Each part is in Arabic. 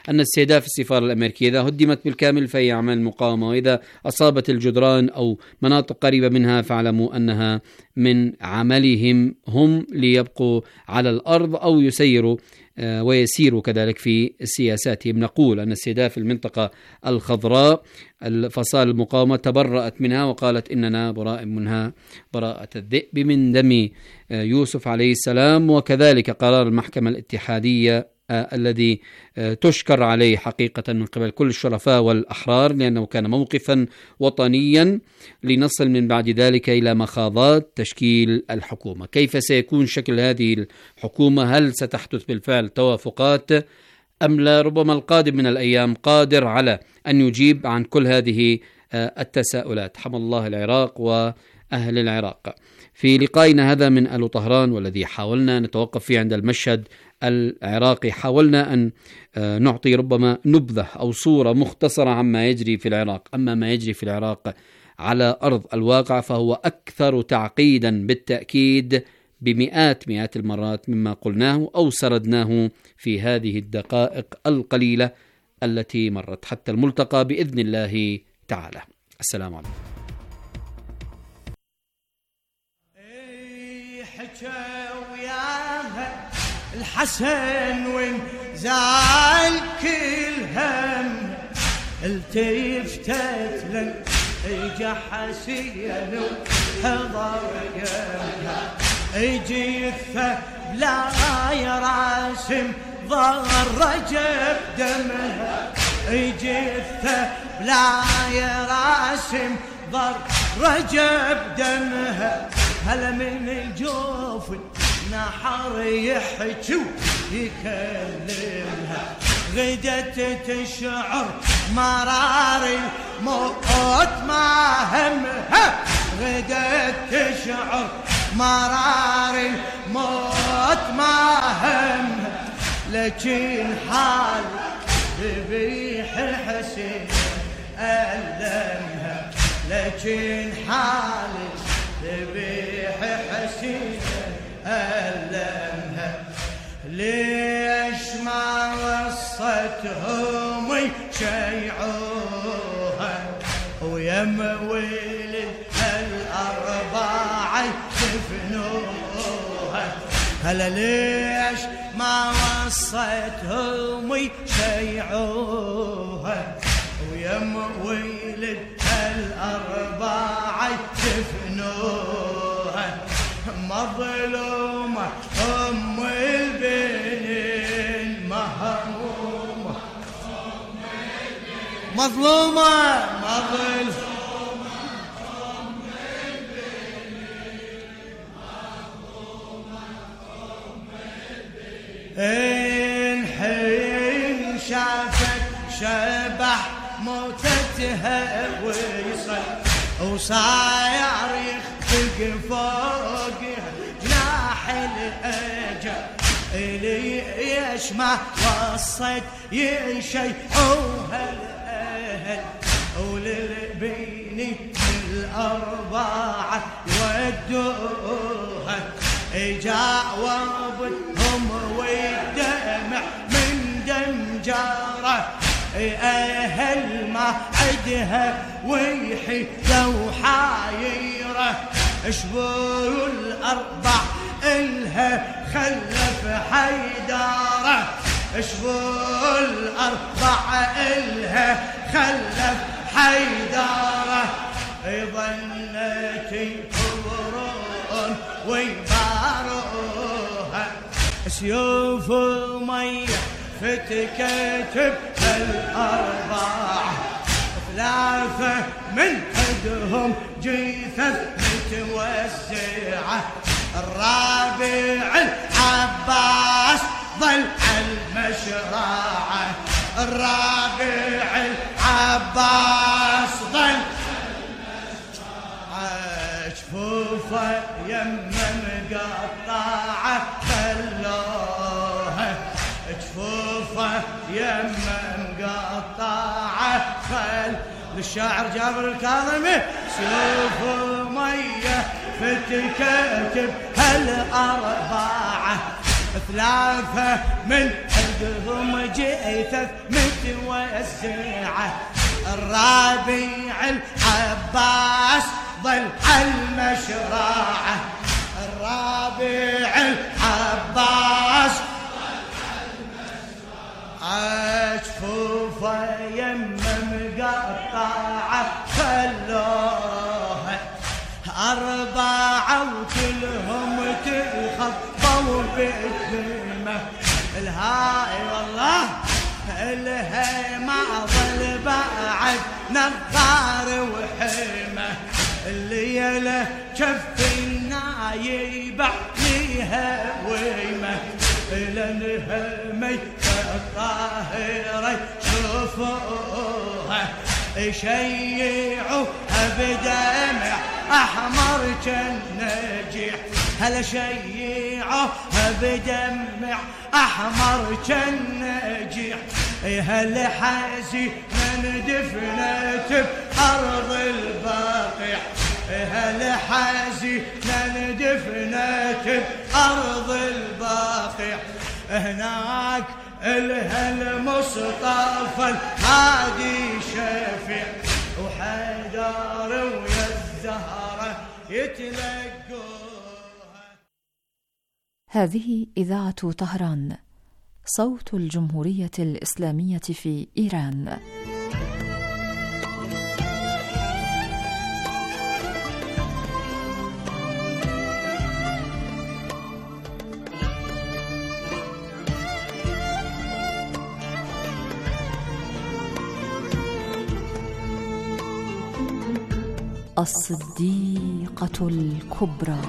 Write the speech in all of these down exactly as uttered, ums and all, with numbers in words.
أن استهداف السفارة الأمريكية إذا هدمت بالكامل فهي أعمال مقاومة، وإذا أصابت الجدران أو مناطق قريبة منها فاعلموا أنها من عملهم هم ليبقوا على الأرض أو يسيروا ويسيروا كذلك في سياساتهم. نقول أن استهداف المنطقة الخضراء الفصائل المقاومة تبرأت منها وقالت إننا براء منها براءة الذئب من دم يوسف عليه السلام، وكذلك قرار المحكمة الاتحادية الذي تشكر عليه حقيقة من قبل كل الشرفاء والأحرار، لأنه كان موقفا وطنيا لنصل من بعد ذلك إلى مخاضات تشكيل الحكومة. كيف سيكون شكل هذه الحكومة؟ هل ستحدث بالفعل توافقات أم لا؟ ربما القادم من الأيام قادر على أن يجيب عن كل هذه التساؤلات. حمى الله العراق وأهل العراق. في لقائنا هذا من ألو طهران والذي حاولنا نتوقف فيه عند المشهد العراقي، حاولنا أن نعطي ربما نبذة أو صورة مختصرة عما يجري في العراق. أما ما يجري في العراق على أرض الواقع فهو أكثر تعقيدا بالتأكيد بمئات مئات المرات مما قلناه أو سردناه في هذه الدقائق القليلة التي مرت، حتى الملتقى بإذن الله تعالى. السلام عليكم. الحسن وين زعل كل هم التفتت لن اجا حسين وحضر يمها اجي بلا يا راسم ظهر رجب دمها اجي بلا يا راسم ظهر رجب دمها هلا من الجوف نحر يحكي يكلمها غدت تشعر مرار الموت ما همها غدت تشعر مرار الموت ما همها لكن حال ذبيح الحسين ألمها لكن حال ذبيح الحسين ألمها ليش ما وصتهم يشيعوها ويمويل الأربعة يفنوها هلا ليش ما وصتهم يشيعوها ويمويل الأربعة يفنوها مظلومة أم البنين مهمومة مظلومة مظلومة أم البنين مظلومة أم البنين حين شافت شبح موتتها ويصل وصاير يخفق فوقها جناح الأجل ليش ما وصت يشيعوها الأهل وللبيني الأربعة يودوها جاوبتهم والدمع من دم جاره أهل ما عدها ويحيدة وحايرة شبور الأربع إلها خلف حيدارة شبور الأربع إلها خلف حيدارة ظنت يكبرون ويباروها سيوف مية فتكتب الأربعة ثلاثة من عندهم جثث متوزعة الرابع العباس ظل المشرعة الرابع العباس ظل المشرعة جفوفه يمه مقطعة خلوها جفوفه يمه مقطعة خل للشاعر جابر الكاظمي سيوف مية فتكتب هالأربعة ثلاثة من عندهم جيثث متوسعة. الربيع العباس ظل عالمشرعة، الربيع العباس جفوفه يمه مقطعة خلوها أربعة وكلهم تخطوا بالذمة. الهاي والله الهي ما ظل بعد نظار وحمة، الليلة شف النايب عليها ويمة، لأنها الطاهرة شوفوها شيعوها بدمع أحمر كالنجيح، هلا شيعوها بدمع أحمر كالنجيح. هل حزينا دفنت بأرض الباقيع، هل حزينا دفنت بأرض الباقيع. هناك إلها المصطفى الهادي شفيع، وحيدر ويا الزهرة يتلقوها. هذه إذاعة طهران، صوت الجمهورية الإسلامية في إيران. الصديقة الكبرى.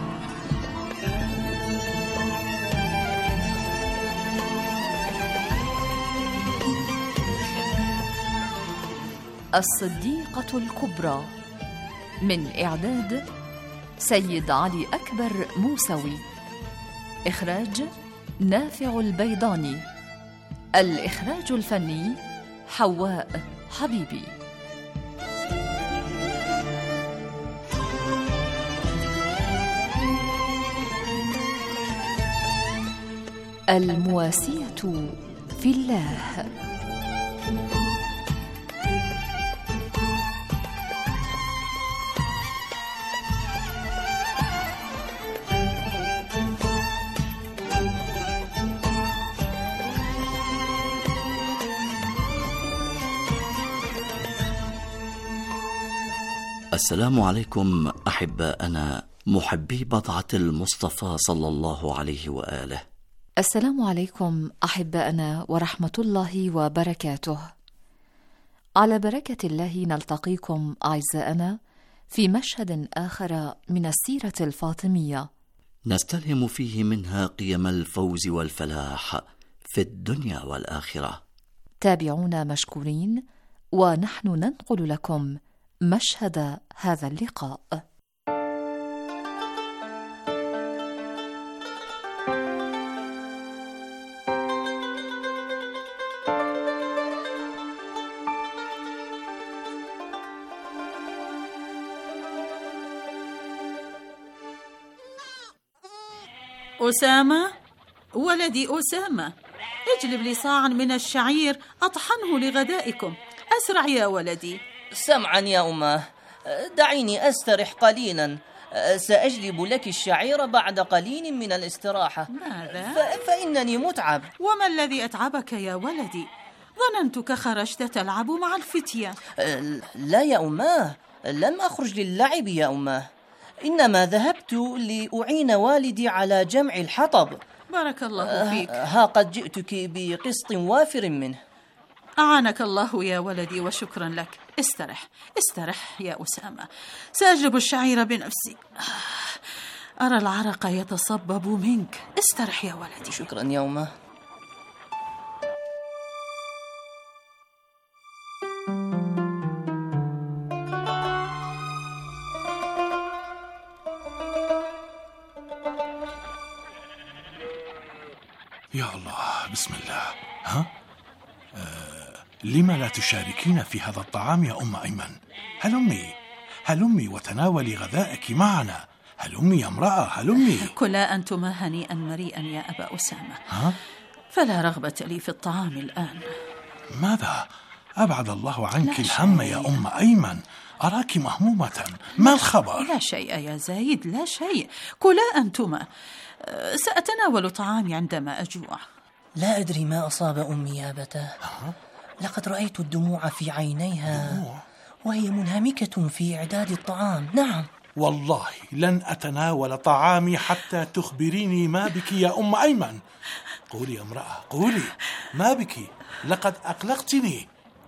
الصديقة الكبرى، من إعداد سيد علي أكبر موسوي، إخراج نافع البيضاني، الإخراج الفني حواء حبيبي. المواسية في الله. السلام عليكم أحباءنا محبي بضعة المصطفى صلى الله عليه وآله. السلام عليكم أحباءنا ورحمة الله وبركاته. على بركة الله نلتقيكم أعزائنا في مشهد آخر من السيرة الفاطمية، نستلهم فيه منها قيم الفوز والفلاح في الدنيا والآخرة. تابعونا مشكورين، ونحن ننقل لكم مشهد هذا اللقاء. أسامة، ولدي أسامة، اجلب لي صاعا من الشعير أطحنه لغدائكم، أسرع يا ولدي. سمعا يا أماه، دعيني أسترح قليلا، سأجلب لك الشعير بعد قليل من الاستراحة. ماذا؟ ف... فإنني متعب. وما الذي أتعبك يا ولدي؟ ظننتك خرجت تلعب مع الفتية. لا يا أماه، لم أخرج للعب يا أماه، إنما ذهبت لأعين والدي على جمع الحطب. بارك الله فيك. ها قد جئتك بقسط وافر منه. أعانك الله يا ولدي وشكرا لك. استرح استرح يا أسامة، سأجلب الشعير بنفسي. أرى العرق يتصبب منك. استرح يا ولدي. شكرا يا أمه. يا الله، بسم الله. ها؟ آه، لما لا تشاركين في هذا الطعام يا أم أيمن؟ هلمي هلمي وتناولي غذائك معنا. هلمي يا امرأة، هلمي. كلا أنتما هنيئا مريئا يا أبا أسامة. ها؟ فلا رغبة لي في الطعام الآن. ماذا؟ أبعد الله عنك الهم يا أم أيمن، أراك مهمومة، ما الخبر؟ لا شيء يا زايد، لا شيء، كلا أنتما، سأتناول طعامي عندما أجوع. لا أدري ما أصاب أمي يا أبتاه، لقد رأيت الدموع في عينيها دموع؟ وهي منهمكة في إعداد الطعام. نعم والله لن أتناول طعامي حتى تخبريني ما بك يا أم أيمن. قولي يا امرأة، قولي ما بك، لقد أقلقتني.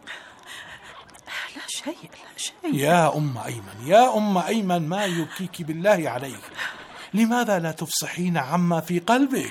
لا شيء، لا شيء يا أم أيمن، يا أم أيمن، ما يبكيك بالله عليك؟ لماذا لا تفصحين عما في قلبك؟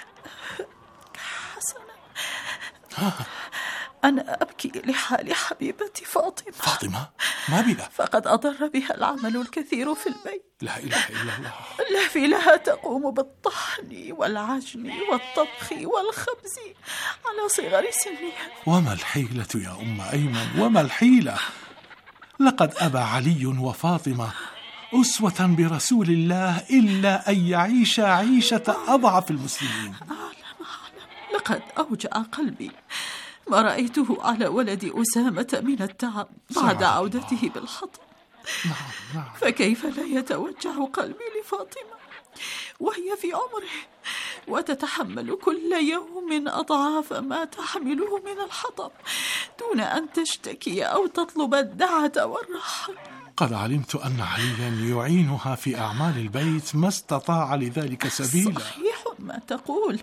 حسنا، أنا أبكي لحال حبيبتي فاطمة. فاطمة؟ ما بها؟ فقد أضر بها العمل الكثير في البيت. لا إله إلا الله. لا في لها تقوم بالطحن والعجن والطبخ والخبز على صغر سنها. وما الحيلة يا أم أيمن، وما الحيلة؟ لقد أبى علي وفاطمة أسوة برسول الله إلا أن يعيش عيشة أضعف المسلمين. أعلم أعلم، لقد أوجع قلبي ما رأيته على ولد أسامة من التعب بعد عودته بالحطب. نعم نعم. فكيف لا يتوجع قلبي لفاطمة وهي في عمره وتتحمل كل يوم أضعاف ما تحمله من الحطب دون أن تشتكي أو تطلب الدعة والرحم. قد علمت أن عليا يعينها في أعمال البيت ما استطاع لذلك سبيلا. صحيح ما تقول،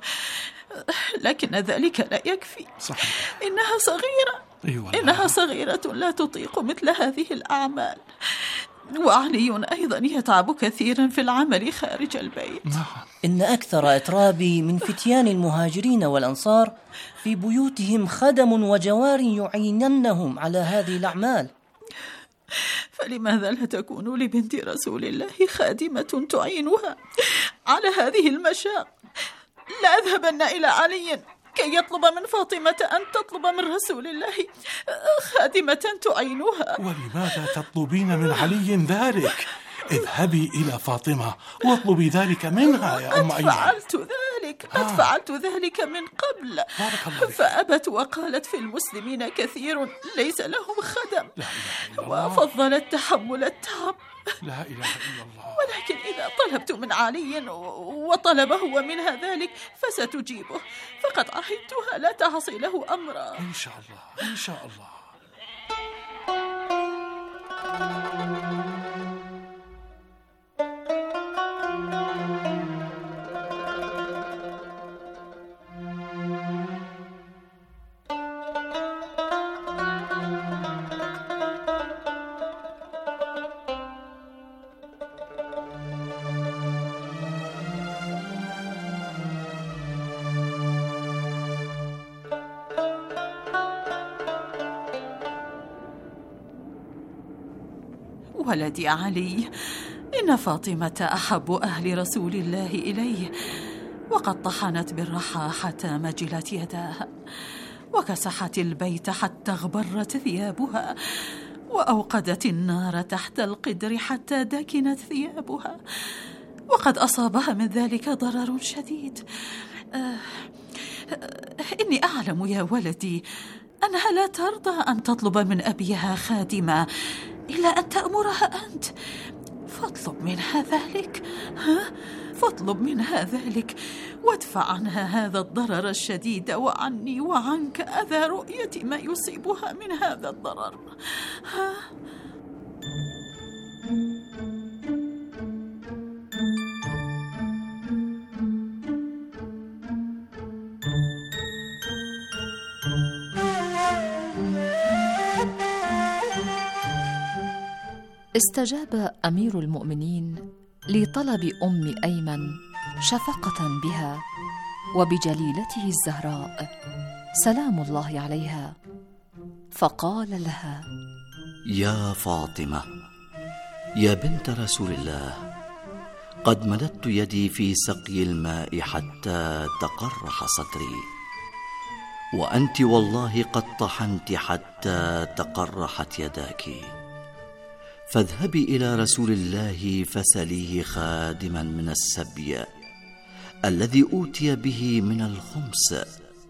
لكن ذلك لا يكفي. صحيح. إنها صغيرة. أيوة، إنها صغيرة لا تطيق مثل هذه الأعمال، وعلي أيضا يتعب كثيرا في العمل خارج البيت. نعم. إن أكثر أترابي من فتيان المهاجرين والأنصار في بيوتهم خدم وجوار يعيننهم على هذه الأعمال. فلماذا لا تكون لبنت رسول الله خادمة تعينها على هذه المشاق؟ لا أذهبن إلى علي كي يطلب من فاطمة أن تطلب من رسول الله خادمة تعينها. ولماذا تطلبين من علي ذلك؟ اذهبي إلى فاطمة واطلبي ذلك منها يا أم أيمن. قد فعلت ذلك، قد آه. فعلت ذلك من قبل، فأبت وقالت في المسلمين كثير ليس لهم خدم، لا إله إلا الله. وفضلت تحمل التعب. لا إله إلا الله. ولكن إذا طلبت من علي وطلب هو منها ذلك فستجيبه، فقد عهدتها لا تعصي له أمرا. إن شاء الله، إن شاء الله. ولدي علي، إن فاطمة أحب أهل رسول الله إليه، وقد طحنت بالرحى حتى مجلت يداها، وكسحت البيت حتى اغبرت ثيابها، وأوقدت النار تحت القدر حتى دكنت ثيابها، وقد أصابها من ذلك ضرر شديد. آه إني أعلم يا ولدي أنها لا ترضى أن تطلب من أبيها خادمة إلا أن تأمرها أنت، فاطلب منها ذلك، ها؟ فاطلب منها ذلك وادفع عنها هذا الضرر الشديد، وعني وعنك أذى رؤية ما يصيبها من هذا الضرر، ها؟ استجاب أمير المؤمنين لطلب أم أيمن شفقة بها وبجليلته الزهراء سلام الله عليها، فقال لها: يا فاطمة، يا بنت رسول الله، قد مددت يدي في سقي الماء حتى تقرح صدري، وأنت والله قد طحنت حتى تقرحت يداك، فاذهبي إلى رسول الله فسليه خادما من السبي الذي أوتي به من الخمس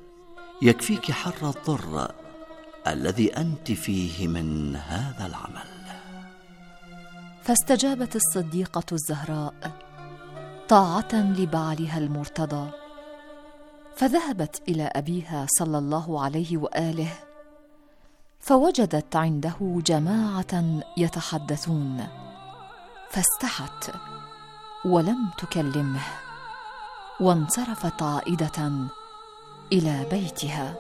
يكفيك حر الضر الذي أنت فيه من هذا العمل. فاستجابت الصديقة الزهراء طاعة لبعلها المرتضى، فذهبت إلى أبيها صلى الله عليه وآله، فوجدت عنده جماعة يتحدثون، فاستحت ولم تكلمه، وانصرفت عائدة إلى بيتها.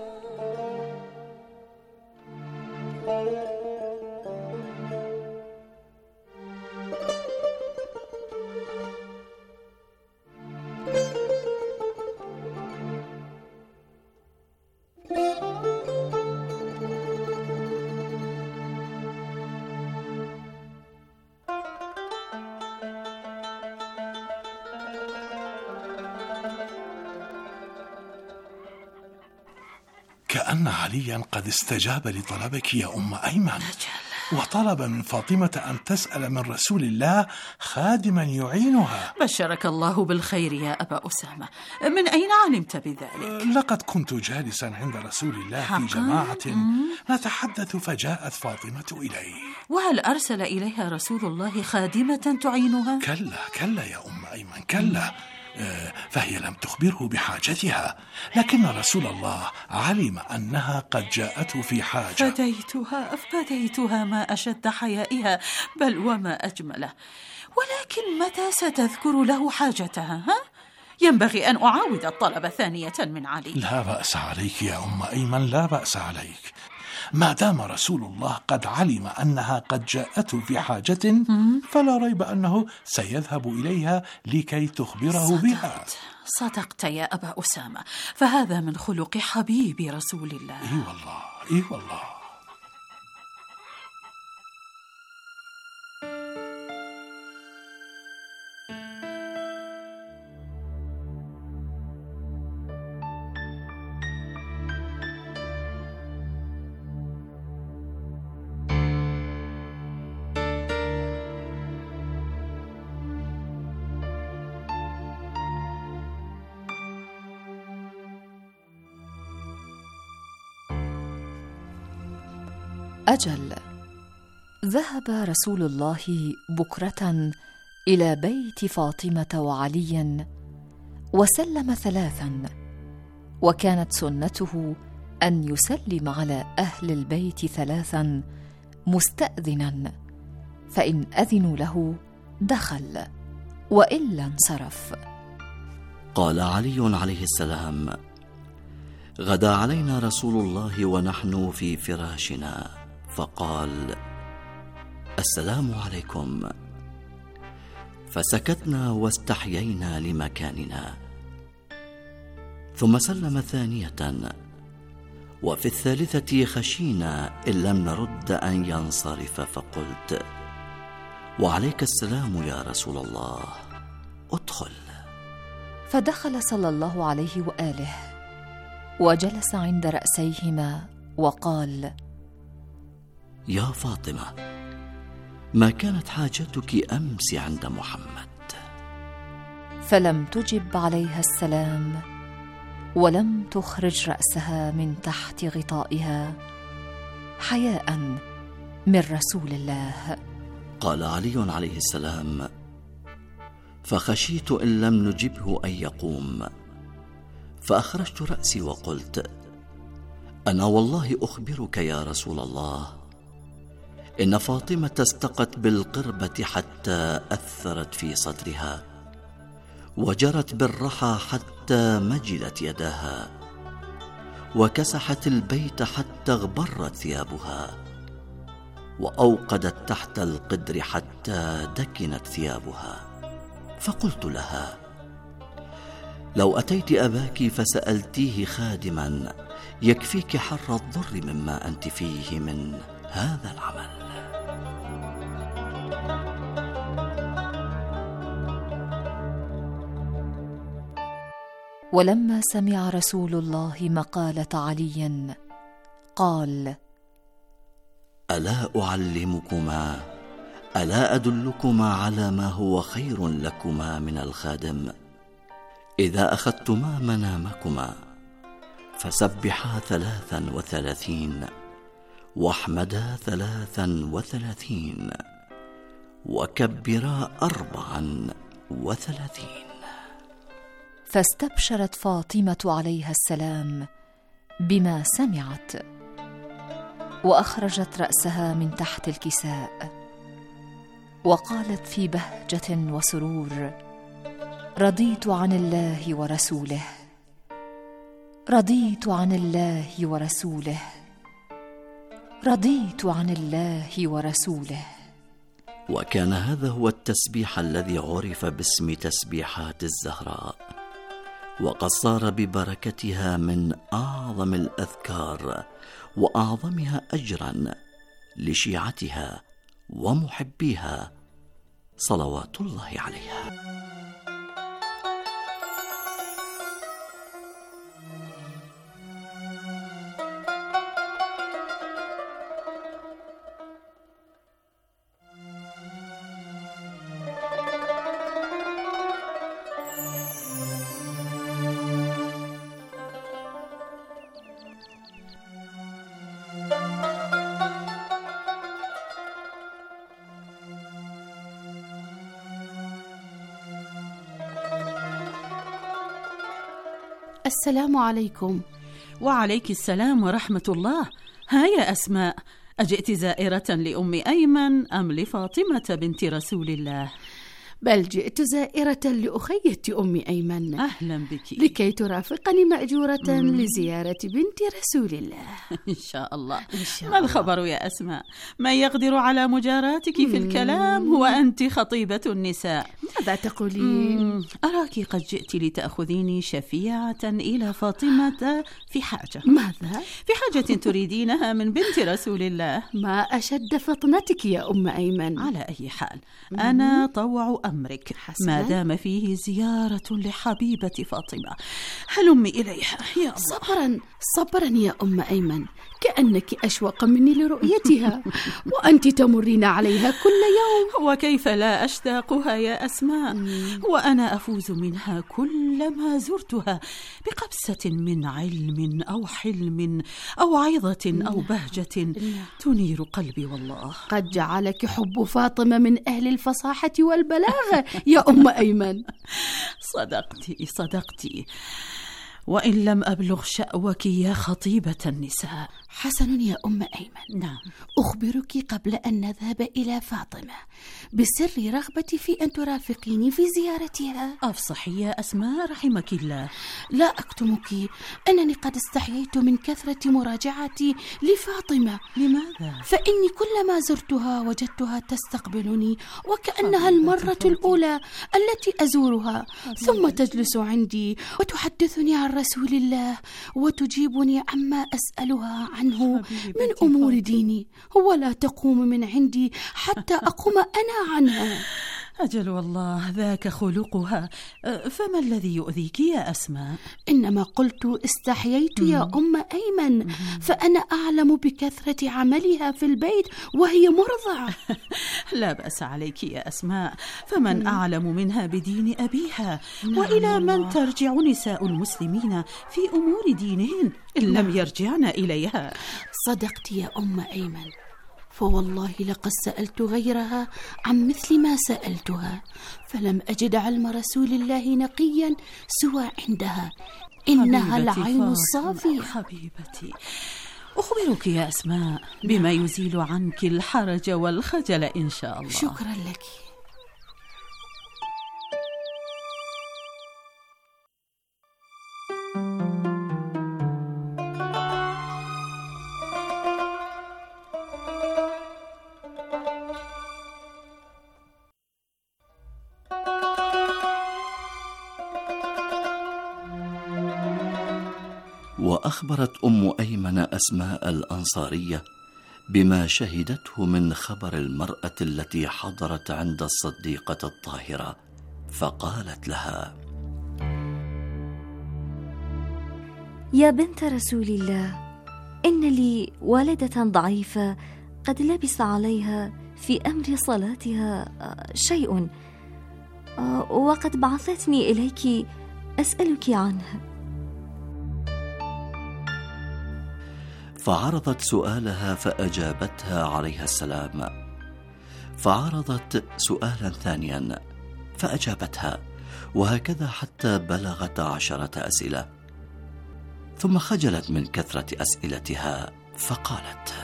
كأن عليا قد استجاب لطلبك يا أم أيمن، وطلب من فاطمة أن تسأل من رسول الله خادما يعينها. بشرك الله بالخير يا أبا أسامة، من أين علمت بذلك؟ لقد كنت جالسا عند رسول الله في جماعة نتحدث، فجاءت فاطمة إليه. وهل أرسل إليها رسول الله خادمة تعينها؟ كلا كلا يا أم أيمن، كلا، فهي لم تخبره بحاجتها، لكن رسول الله علم أنها قد جاءته في حاجة. فديتها فديتها ما أشد حيائها، بل وما أجمله. ولكن متى ستذكر له حاجتها؟ ها؟ ينبغي أن أعاود الطلب ثانية من علي. لا بأس عليك يا أم أيمن، لا بأس عليك، ما دام رسول الله قد علم أنها قد جاءته في حاجة، فلا ريب أنه سيذهب إليها لكي تخبره صدقت بها. صدقت يا أبا أسامة، فهذا من خلق حبيب رسول الله. إي والله، إي والله. أجل، ذهب رسول الله بكرة إلى بيت فاطمة وعلي وسلم ثلاثا، وكانت سنته أن يسلم على أهل البيت ثلاثا مستأذنا، فإن أذنوا له دخل، وإلا انصرف. قال علي عليه السلام: غدا علينا رسول الله ونحن في فراشنا، فقال: السلام عليكم، فسكتنا واستحيينا لمكاننا، ثم سلم ثانية، وفي الثالثة خشينا إن لم نرد أن ينصرف، فقلت: وعليك السلام يا رسول الله، ادخل. فدخل صلى الله عليه وآله وجلس عند رأسيهما وقال: يا فاطمة، ما كانت حاجتك أمس عند محمد؟ فلم تجب عليها السلام، ولم تخرج رأسها من تحت غطائها حياء من رسول الله. قال علي عليه السلام: فخشيت إن لم نجبه أن يقوم، فأخرجت رأسي وقلت: أنا والله أخبرك يا رسول الله، إن فاطمة استقت بالقربة حتى أثرت في صدرها، وجرت بالرحى حتى مجلت يداها، وكسحت البيت حتى اغبرت ثيابها، وأوقدت تحت القدر حتى دكنت ثيابها. فقلت لها: لو أتيت أباك فسألتيه خادما يكفيك حر الضر مما أنت فيه من هذا العمل. ولما سمع رسول الله مقالة علي قال: ألا أعلمكما ألا أدلكما على ما هو خير لكما من الخادم؟ إذا أخذتما منامكما فسبحا ثلاثا وثلاثين واحمدا ثلاثا وثلاثين وكبرا أربعا وثلاثين. فاستبشرت فاطمة عليها السلام بما سمعت، وأخرجت رأسها من تحت الكساء وقالت في بهجة وسرور: رضيت عن الله ورسوله، رضيت عن الله ورسوله، رضيت عن الله ورسوله. وكان هذا هو التسبيح الذي عرف باسم تسبيحات الزهراء، وقد صار ببركتها من أعظم الأذكار وأعظمها أجرا لشيعتها ومحبيها صلوات الله عليها. السلام عليكم. وعليك السلام ورحمة الله. ها يا أسماء، أجئت زائرة لأم أيمن أم لفاطمة بنت رسول الله؟ بل جئت زائرة لأخية أم أيمن. أهلا بك. لكي ترافقني مأجورة مم. لزيارة بنت رسول الله. إن شاء الله. إن شاء ما الخبر يا أسماء؟ من يقدر على مجاراتك في الكلام هو أنت خطيبة النساء. ماذا تقولين؟ مم. أراك قد جئت لتأخذيني شفيعة إلى فاطمة في حاجة. ماذا؟ في حاجة تريدينها من بنت رسول الله. ما أشد فطنتك يا أم أيمن. على أي حال مم. أنا طوع أمرك ما دام فيه زيارة لحبيبة فاطمة. هلمي إليها يا الله. صبرا صبرا يا أم أيمن، كأنك أشوق مني لرؤيتها وأنت تمرين عليها كل يوم. وكيف لا أشتاقها يا أسماء، وأنا أفوز منها كلما زرتها بقبسة من علم أو حلم أو عظة أو بهجة تنير قلبي. والله قد جعلك حب فاطمة من أهل الفصاحة والبلاغة يا أم أيمن. صدقتي صدقتي، وإن لم أبلغ شأوك يا خطيبة النساء. حسن يا أم أيمن. نعم. أخبرك قبل أن نذهب إلى فاطمة بسر رغبتي في أن ترافقيني في زيارتها. أفصحي يا أسماء رحمك الله. لا أكتمك أنني قد استحييت من كثرة مراجعتي لفاطمة. لماذا؟ فإني كلما زرتها وجدتها تستقبلني وكأنها المرة الأولى التي أزورها، ثم تجلس عندي وتحدثني عن رسول الله وتجيبني عما أسألها عنه من أمور ديني، ولا تقوم من عندي حتى أقوم أنا عنها. أجل والله ذاك خلقها. فما الذي يؤذيك يا أسماء؟ إنما قلت استحييت يا أم أيمن، فأنا أعلم بكثرة عملها في البيت وهي مرضعة. لا بأس عليك يا أسماء، فمن أعلم منها بدين أبيها. وإلى من ترجع نساء المسلمين في أمور دينهن إن لم يرجعن إليها؟ صدقت يا أم أيمن، فوالله لقد سألت غيرها عن مثل ما سألتها، فلم أجد علم رسول الله نقيا سوى عندها. إنها العين الصافية. حبيبتي، أخبرك يا أسماء بما يزيل عنك الحرج والخجل إن شاء الله. شكرا لك. وأخبرت أم أيمن أسماء الأنصارية بما شهدته من خبر المرأة التي حضرت عند الصديقة الطاهرة، فقالت لها: يا بنت رسول الله، إن لي والدة ضعيفة قد لبس عليها في أمر صلاتها شيء، وقد بعثتني إليك أسألك عنه. فعرضت سؤالها فأجابتها عليها السلام، فعرضت سؤالا ثانيا فأجابتها، وهكذا حتى بلغت عشرة أسئلة. ثم خجلت من كثرة أسئلتها فقالت: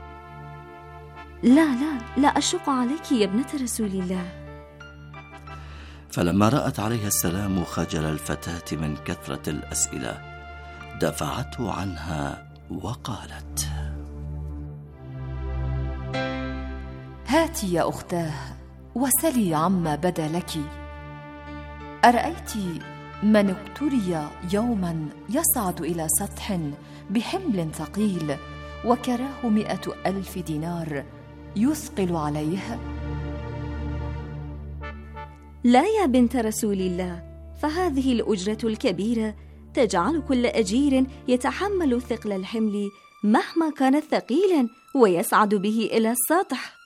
لا لا لا أشق عليك يا ابنة رسول الله. فلما رأت عليها السلام خجل الفتاة من كثرة الأسئلة دفعته عنها وقالت: هاتي يا أختاه وسلي عما بدا لك. أرأيت من ابتلي يوما يصعد إلى سطح بحمل ثقيل وكراه مئة ألف دينار يثقل عليه؟ لا يا بنت رسول الله، فهذه الأجرة الكبيرة تجعل كل أجير يتحمل ثقل الحمل مهما كان ثقيلا ويصعد به إلى السطح.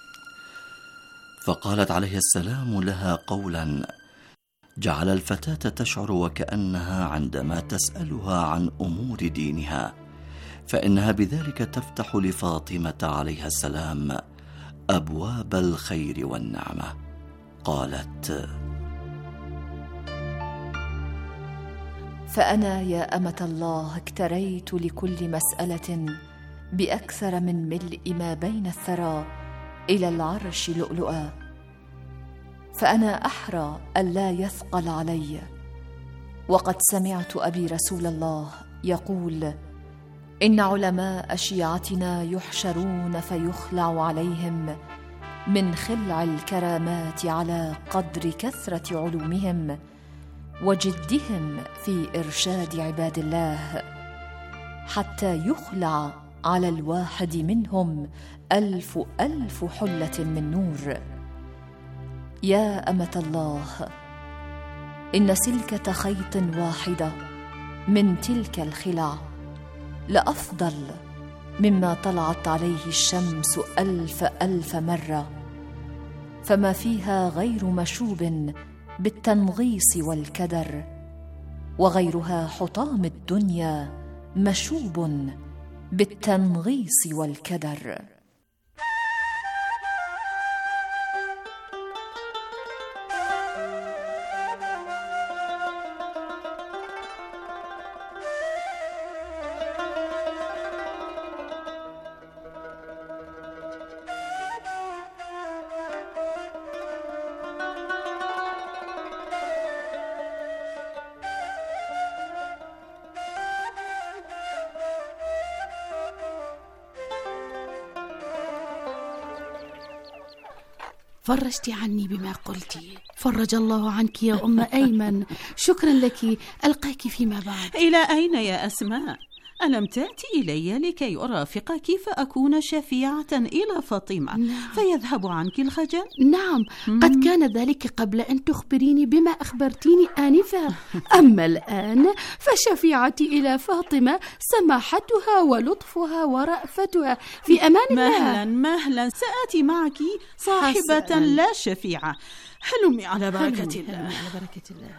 فقالت عليه السلام لها قولا جعل الفتاة تشعر وكأنها عندما تسألها عن أمور دينها فإنها بذلك تفتح لفاطمة عليها السلام أبواب الخير والنعمة. قالت: فأنا يا أمة الله اكتريت لكل مسألة بأكثر من ملء ما بين الثرى إلى العرش لؤلؤا، فأنا أحرى ألا يثقل علي. وقد سمعت أبي رسول الله يقول: إن علماء شيعتنا يحشرون فيخلع عليهم من خلع الكرامات على قدر كثرة علومهم وجدهم في إرشاد عباد الله، حتى يخلع على الواحد منهم ألف ألف حلة من نور. يا أمة الله، إن سلكة خيط واحدة من تلك الخلع لأفضل مما طلعت عليه الشمس ألف ألف مرة، فما فيها غير مشوب بالتنغيص والكدر، وغيرها حطام الدنيا مشوب بالتنغيص والكدر. فرجت عني بما قلت، فرج الله عنك يا أم أيمن. شكرا لك، ألقاك فيما بعد. إلى أين يا أسماء؟ ألم تأتي إلي لكي أرافقك فأكون شفيعة إلى فاطمة؟ نعم. فيذهب عنك الخجل؟ نعم، قد كان ذلك قبل أن تخبريني بما أخبرتيني آنفا. أما الآن فشفيعتي إلى فاطمة سماحتها ولطفها ورأفتها، في أمان الله. مهلا مهلا، سآتي معك صاحبة حسنا. لا شفيعة. حلمي على بركة الله. على بركة الله.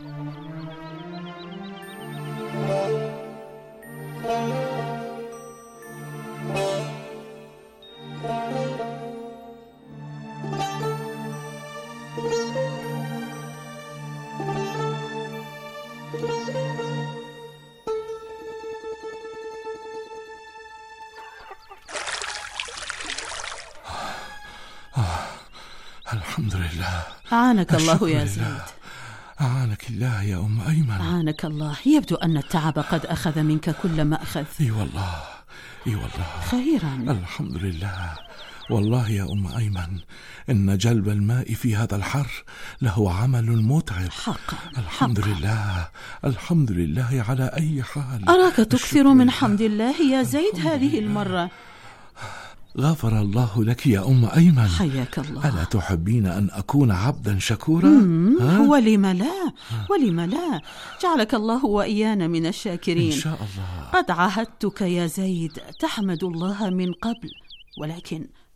الحمد لله. أعانك الله يا زيد. أعانك الله يا أم أيمن. أعانك الله. يبدو أن التعب قد أخذ منك كل ما أخذ. إي والله إي والله. خيرا. الحمد لله. والله يا أم أيمن إن جلب الماء في هذا الحر له عمل متعب. حقا. الحمد حقا. لله. الحمد لله على أي حال. أراك تكثر من حمد الله يا زيد هذه المرة. غفر الله لك يا أم أيمن. حياك الله. ألا تحبين أن أكون عبدا شكورا؟ ولم لا ولم لا. جعلك الله وإيانا من الشاكرين إن شاء الله. قد عاهدتك يا زيد تحمد الله من قبل، ولكن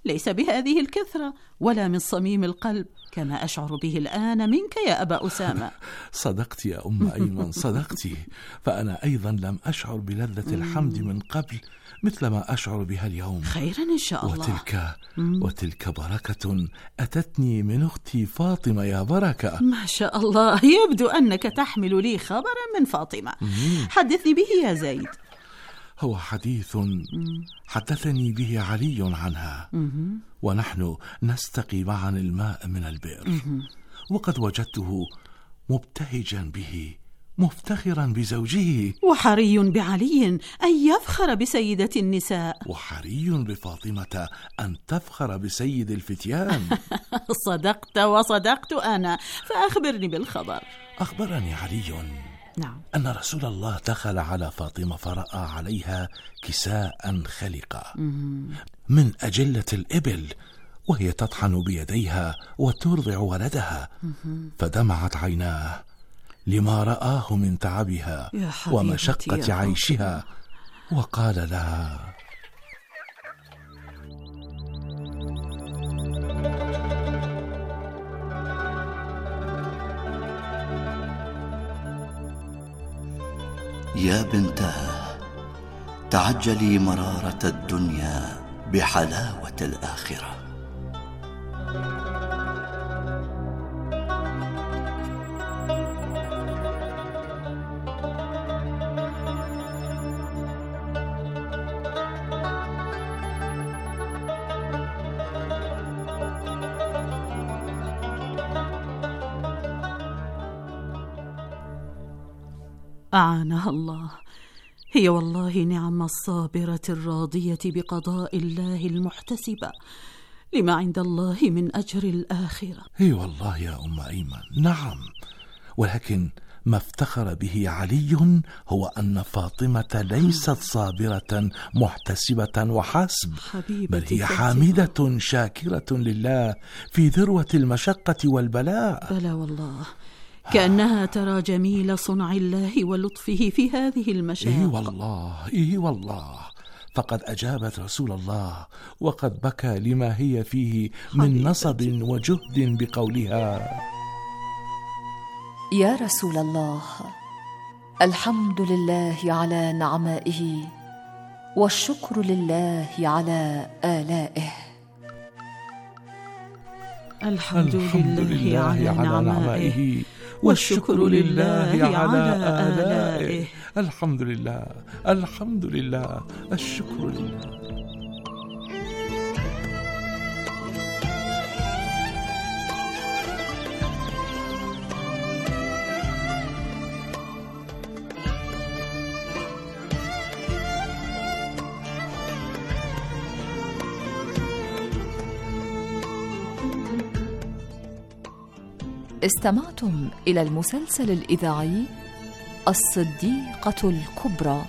ليس بهذه الكثرة ولا من صميم القلب كما أشعر به الآن منك يا أبا أسامة. صدقت يا أم أيمن، صدقت، فأنا أيضا لم أشعر بلذة الحمد من قبل مثل ما أشعر بها اليوم. خيرا إن شاء الله. وتلك وتلك بركة أتتني من أختي فاطمة يا بركة. ما شاء الله، يبدو أنك تحمل لي خبرا من فاطمة. مم. حدثني به يا زيد. هو حديث حدثني به علي عنها. مم. ونحن نستقي معا الماء من البئر. مم. وقد وجدته مبتهجا به مفتخرا بزوجه. وحري بعلي أن يفخر بسيدة النساء، وحري بفاطمة أن تفخر بسيد الفتيان. صدقت وصدقت أنا، فأخبرني بالخبر. أخبرني علي نعم. أن رسول الله دخل على فاطمة فرأى عليها كساء خلقا من أجلة الإبل، وهي تطحن بيديها وترضع ولدها، فدمعت عيناه لما رآه من تعبها ومشقة عيشها، وقال لها: يا بنتاه، تعجلي مرارة الدنيا بحلاوة الآخرة. أعانها الله. هي والله نعم الصابرة الراضية بقضاء الله المحتسبة لما عند الله من أجر الآخرة. هي والله يا أم أيمن، نعم، ولكن ما افتخر به علي هو أن فاطمة ليست صابرة محتسبة وحسب، بل هي حامدة شاكرة لله في ذروة المشقة والبلاء. بلى والله، كأنها ترى جميل صنع الله ولطفه في هذه المشاق. إيه والله، إيه والله، فقد أجابت رسول الله وقد بكى لما هي فيه من نصب وجهد بقولها: يا رسول الله، الحمد لله على نعمائه والشكر لله على آلائه. الحمد, الحمد لله, لله على, على نعمائه والشكر لله على آلائه. الحمد لله، الحمد لله، الشكر لله. استمعتم إلى المسلسل الإذاعي الصديقة الكبرى.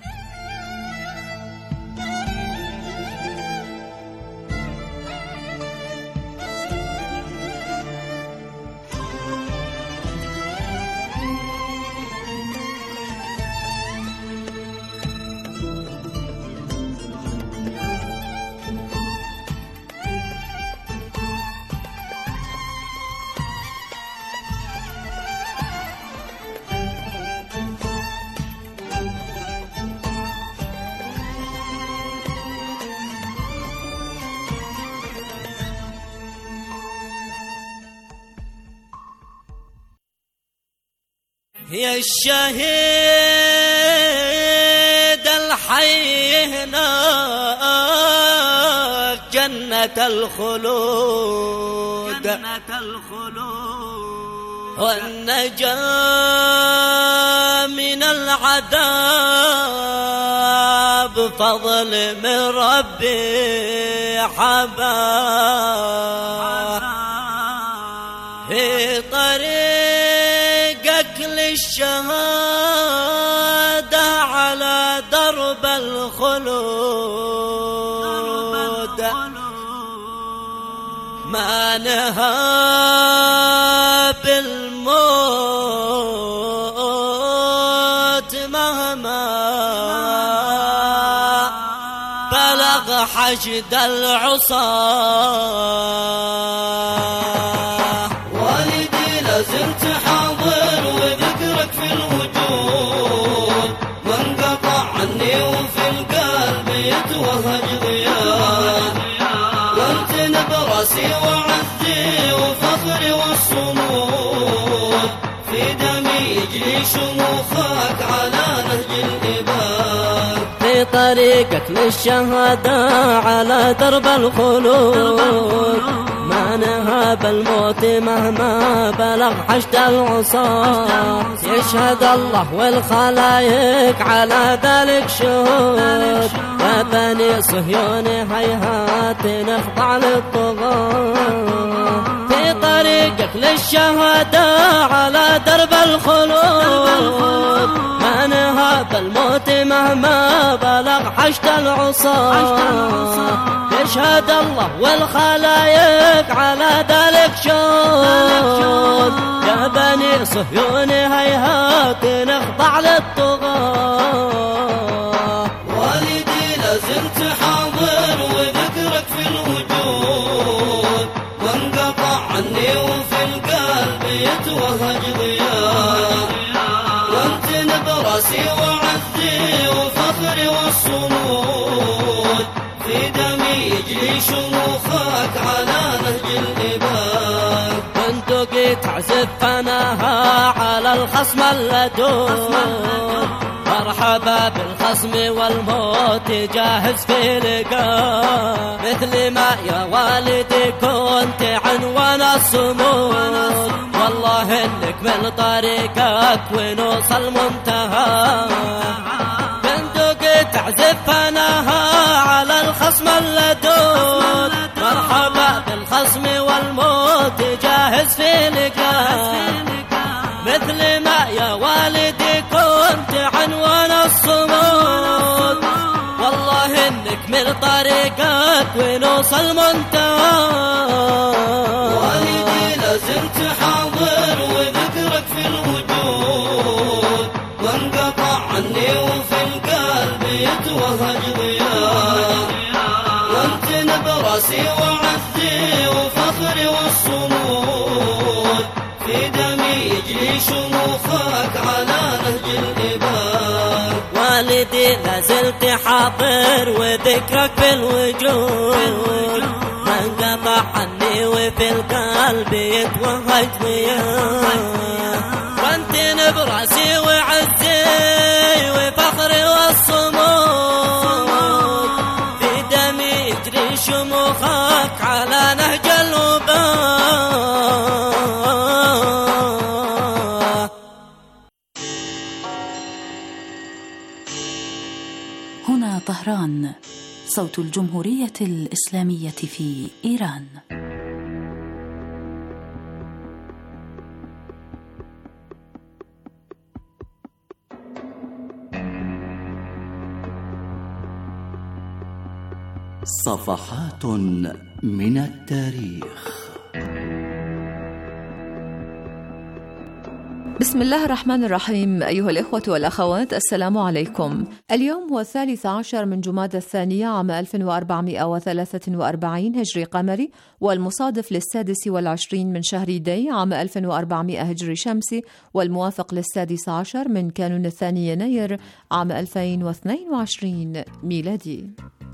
يا الشهيد الحي هناك جنة الخلود، جنة الخلود، والنجاة من العذاب فضل من ربي حباب. في طريقك للشهادة على درب الخلود ما نهاب الموت مهما بلغ حشد العصاة. والدي لازلت حاضر وذكرك في الوجود، وانقطع عني وفي القلب يتوهج ضياء. وانت نبراسي وعزي وفخري والصمود، في دمي يجري شموخك على نهج الإباء. في طريقك للشهادة على درب الخلود، ما نهاب الموت مهما بلغ حشد العصاة. يشهد الله والخلايق على ذلك شهود، يا بني صهيون هيهات نخضع للطغاة. في طريقك للشهادة على درب الخلود، ما نهاب الموت مهما بلغ حشد العصاة. يشهد الله والخلايق على ذلك شهود، يا بني صهيون هيهات نخضع للطغاة. والدي لازلت حاضر وذكرك في الوجود، وانقطع عني وفي القلب يتوهج ضياء. وانت نبراسي وعزي وفخري والصمود، في دمي يجري شموخك على نهج الإباء. بندقي تعزف فناها على الخصم اللدود، مرحبا بالخصم والموت جاهز في لقاء. مثل ما يا والدي كنت عنوان الصمود، والله انك من طريقك ونوصل منتهى. بندقي تعزف فناها على الخصم اللدود، مرحبا بالخصم والموت جاهز في لقاء. مثل ما يا والدي كنت عنوان الصمود، والله انك من طريقك ونوصل منتهى. والدي لازلت حاضر وذكرك في الوجود، وانقطع عني وفي القلب يتوهج ضياء. وانت نبراسي وعزي وفخري والصمود، في دمي يجري شموخك على نهج الإباء. والدي لازلت حاضر وذكرك في الوجود، ما انقطع عني وفي القلب يتوهج ضياء. وانت نبراسي وعزي وفخري والصمود، في دمي يجري شموخك على نهج الوباء. هنا طهران، صوت الجمهورية الإسلامية في إيران. صفحات من التاريخ. بسم الله الرحمن الرحيم. أيها الإخوة والأخوات، السلام عليكم. اليوم هو الثالث عشر من جمادى الثانية عام ألف وأربعمائة وثلاثة وأربعين هجري قمري، والمصادف للسادس والعشرين من شهر دي عام ألف وأربعمائة هجري شمسي، والموافق للسادس عشر من كانون الثاني يناير عام ألفين واثنين وعشرين ميلادي.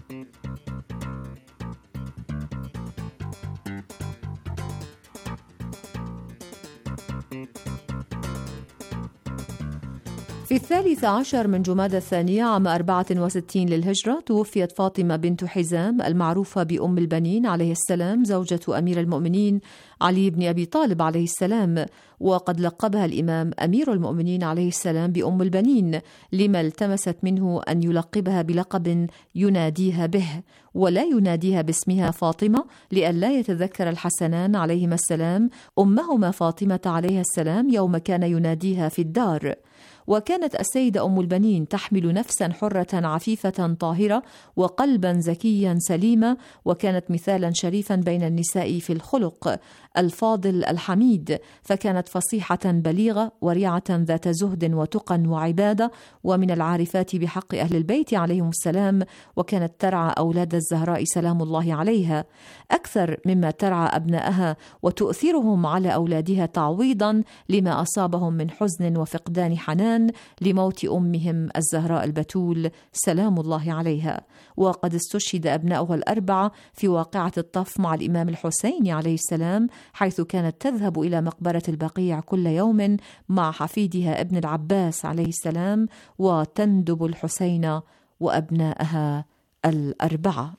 في الثالث عشر من جمادى الثانية عام أربعة وستين للهجرة توفيت فاطمة بنت حزام المعروفة بأم البنين عليه السلام، زوجة أمير المؤمنين علي بن أبي طالب عليه السلام، وقد لقبها الإمام أمير المؤمنين عليه السلام بأم البنين، لما التمست منه أن يلقبها بلقب يناديها به، ولا يناديها باسمها فاطمة، لئلا يتذكر الحسنان عليهما السلام أمهما فاطمة عليها السلام يوم كان يناديها في الدار. وكانت السيدة أم البنين تحمل نفسا حرة عفيفة طاهرة وقلبا زكيا سليما، وكانت مثالا شريفا بين النساء في الخلق الفاضل الحميد، فكانت فصيحة بليغة ورعة ذات زهد وتقى وعبادة، ومن العارفات بحق أهل البيت عليهم السلام، وكانت ترعى أولاد الزهراء سلام الله عليها أكثر مما ترعى أبنائها وتؤثرهم على أولادها تعويضا لما أصابهم من حزن وفقدان حنان لموت أمهم الزهراء البتول سلام الله عليها. وقد استشهد أبناؤها الأربعة في واقعة الطف مع الإمام الحسين عليه السلام، حيث كانت تذهب إلى مقبرة البقيع كل يوم مع حفيدها ابن العباس عليه السلام وتندب الحسين وأبنائها الأربعة.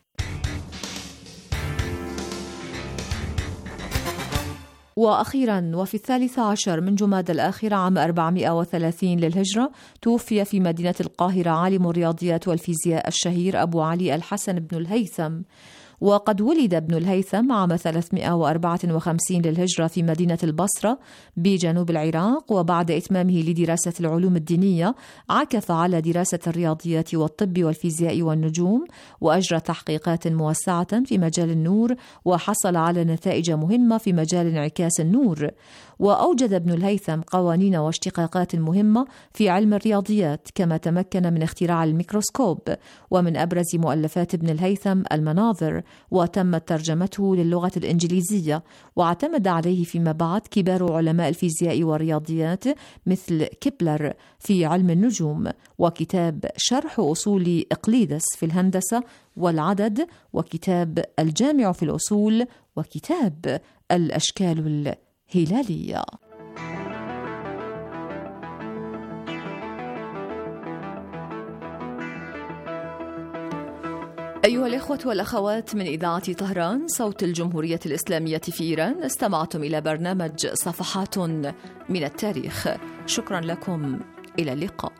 وأخيرا وفي الثالث عشر من جماد الآخرة عام أربعمائة وثلاثين للهجرة توفي في مدينة القاهرة عالم الرياضيات والفيزياء الشهير أبو علي الحسن بن الهيثم. وقد ولد ابن الهيثم عام ثلاثمائة وأربعة وخمسين للهجرة في مدينة البصرة بجنوب العراق، وبعد إتمامه لدراسة العلوم الدينية عكف على دراسة الرياضيات والطب والفيزياء والنجوم، وأجرى تحقيقات موسعة في مجال النور، وحصل على نتائج مهمة في مجال انعكاس النور. وأوجد ابن الهيثم قوانين واشتقاقات مهمة في علم الرياضيات، كما تمكن من اختراع الميكروسكوب. ومن أبرز مؤلفات ابن الهيثم المناظر، وتمت ترجمته للغة الإنجليزية، واعتمد عليه فيما بعد كبار علماء الفيزياء والرياضيات مثل كيبلر في علم النجوم، وكتاب شرح أصول إقليدس في الهندسة والعدد، وكتاب الجامع في الأصول، وكتاب الأشكال الهلالية. أيها الإخوة والأخوات من إذاعة طهران صوت الجمهورية الإسلامية في إيران، استمعتم إلى برنامج صفحات من التاريخ. شكرا لكم، إلى اللقاء.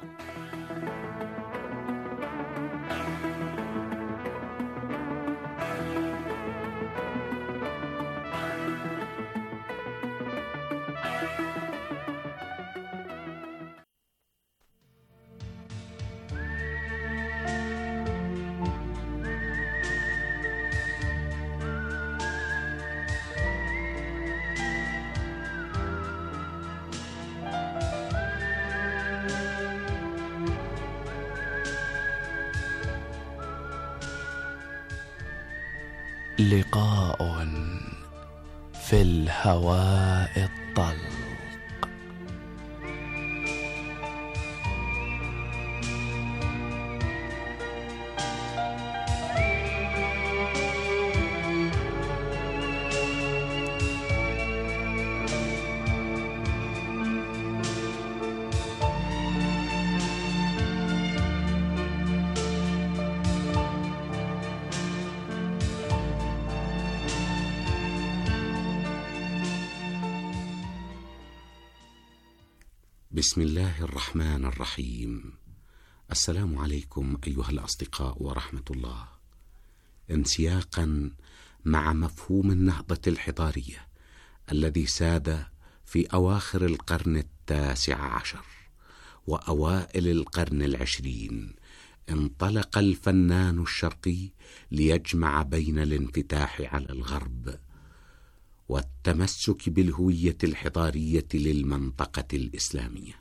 لقاء في الهواء الطلق. بسم الله الرحمن الرحيم. السلام عليكم أيها الأصدقاء ورحمة الله. انسياقا مع مفهوم النهضة الحضارية الذي ساد في أواخر القرن التاسع عشر وأوائل القرن العشرين، انطلق الفنان الشرقي ليجمع بين الانفتاح على الغرب والتمسك بالهوية الحضارية للمنطقة الإسلامية،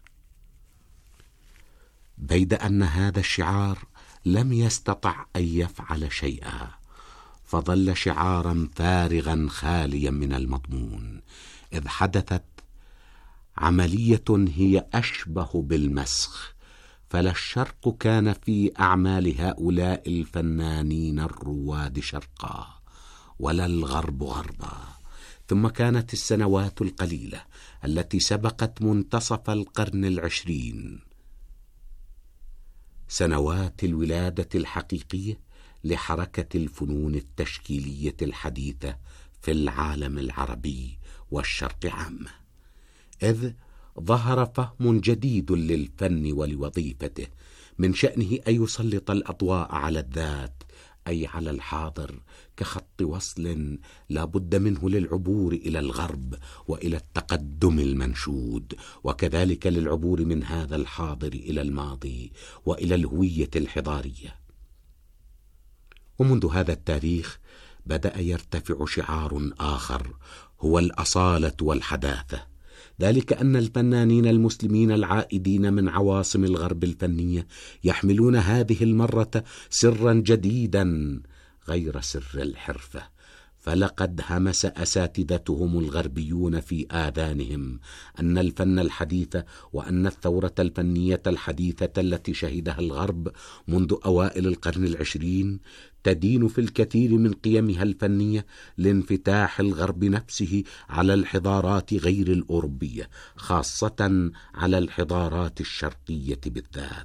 بيد أن هذا الشعار لم يستطع أن يفعل شيئا، فظل شعارا فارغا خاليا من المضمون، إذ حدثت عملية هي أشبه بالمسخ، فلا الشرق كان في أعمال هؤلاء الفنانين الرواد شرقا ولا الغرب غربا. ثم كانت السنوات القليلة التي سبقت منتصف القرن العشرين سنوات الولادة الحقيقية لحركة الفنون التشكيلية الحديثة في العالم العربي والشرق عامة، إذ ظهر فهم جديد للفن ولوظيفته، من شأنه أن يسلط الأضواء على الذات أي على الحاضر كخط وصل لا بد منه للعبور إلى الغرب وإلى التقدم المنشود، وكذلك للعبور من هذا الحاضر إلى الماضي وإلى الهوية الحضارية. ومنذ هذا التاريخ بدأ يرتفع شعار آخر هو الأصالة والحداثة، ذلك أن الفنانين المسلمين العائدين من عواصم الغرب الفنية يحملون هذه المرة سرا جديدا غير سر الحرفة، فلقد همس أساتذتهم الغربيون في آذانهم أن الفن الحديث وأن الثورة الفنية الحديثة التي شهدها الغرب منذ أوائل القرن العشرين تدين في الكثير من قيمها الفنية لانفتاح الغرب نفسه على الحضارات غير الأوروبية، خاصة على الحضارات الشرقية بالذات.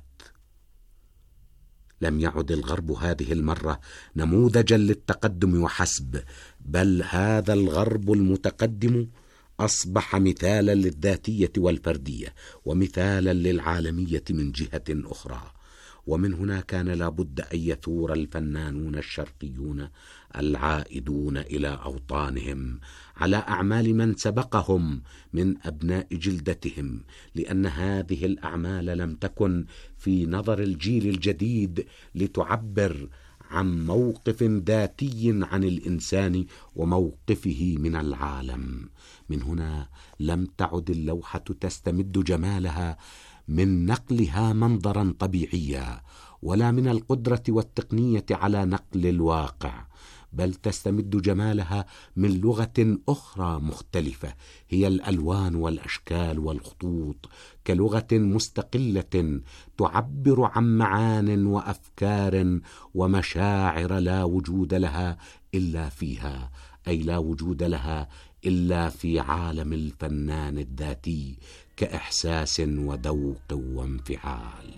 لم يعد الغرب هذه المرة نموذجا للتقدم وحسب، بل هذا الغرب المتقدم أصبح مثالا للذاتية والفردية ومثالا للعالمية من جهة أخرى. ومن هنا كان لابد أن يثور الفنانون الشرقيون العائدون إلى أوطانهم على أعمال من سبقهم من أبناء جلدتهم، لأن هذه الأعمال لم تكن في نظر الجيل الجديد لتعبر عن موقف ذاتي عن الإنسان وموقفه من العالم. من هنا لم تعد اللوحة تستمد جمالها من نقلها منظرا طبيعيا ولا من القدرة والتقنية على نقل الواقع، بل تستمد جمالها من لغة أخرى مختلفة هي الألوان والأشكال والخطوط، كلغة مستقلة تعبر عن معان وأفكار ومشاعر لا وجود لها إلا فيها، أي لا وجود لها إلا في عالم الفنان الذاتي كإحساس وذوق وانفعال.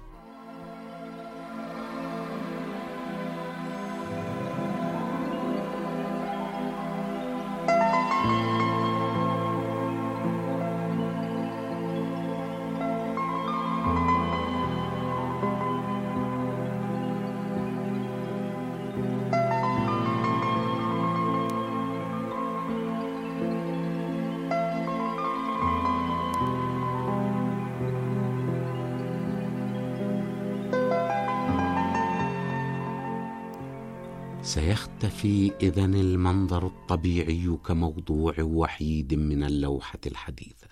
سيختفي إذن المنظر الطبيعي كموضوع وحيد من اللوحة الحديثة،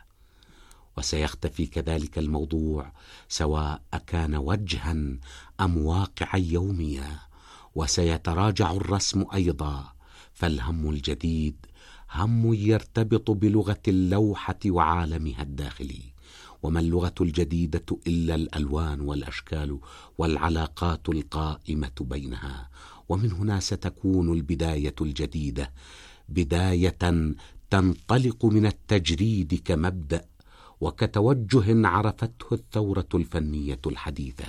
وسيختفي كذلك الموضوع سواء كان وجها أم واقعا يوميا، وسيتراجع الرسم أيضا، فالهم الجديد هم يرتبط بلغة اللوحة وعالمها الداخلي، وما اللغة الجديدة إلا الألوان والأشكال والعلاقات القائمة بينها. ومن هنا ستكون البداية الجديدة بداية تنطلق من التجريد كمبدأ وكتوجه عرفته الثورة الفنية الحديثة.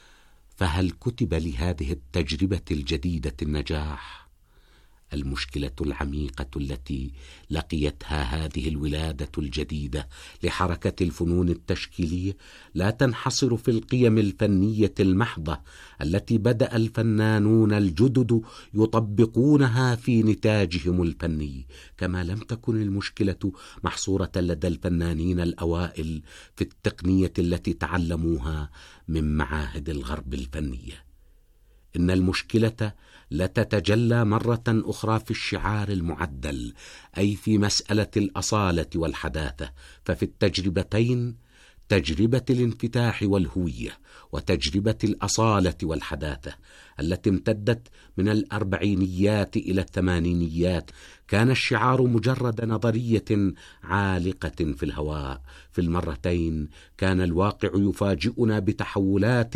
فهل كتب لهذه التجربة الجديدة النجاح؟ المشكلة العميقة التي لقيتها هذه الولادة الجديدة لحركة الفنون التشكيلية لا تنحصر في القيم الفنية المحضة التي بدأ الفنانون الجدد يطبقونها في نتاجهم الفني، كما لم تكن المشكلة محصورة لدى الفنانين الأوائل في التقنية التي تعلموها من معاهد الغرب الفنية. إن المشكلة لتتجلى مرة أخرى في الشعار المعدل، أي في مسألة الأصالة والحداثة. ففي التجربتين، تجربة الانفتاح والهوية وتجربة الأصالة والحداثة التي امتدت من الأربعينيات إلى الثمانينيات، كان الشعار مجرد نظرية عالقة في الهواء. في المرتين كان الواقع يفاجئنا بتحولات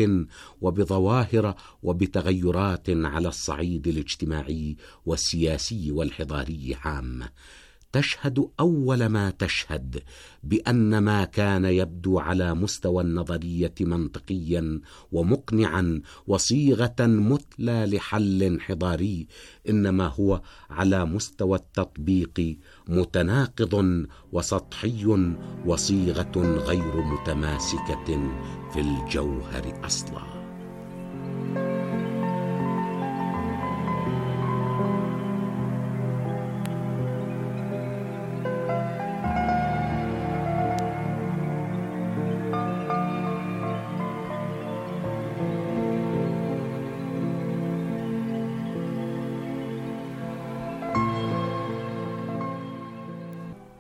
وبظواهر وبتغيرات على الصعيد الاجتماعي والسياسي والحضاري عامة، تشهد أول ما تشهد بأن ما كان يبدو على مستوى النظرية منطقيا ومقنعا وصيغة مثلى لحل حضاري، إنما هو على مستوى التطبيق متناقض وسطحي وصيغة غير متماسكة في الجوهر أصلا.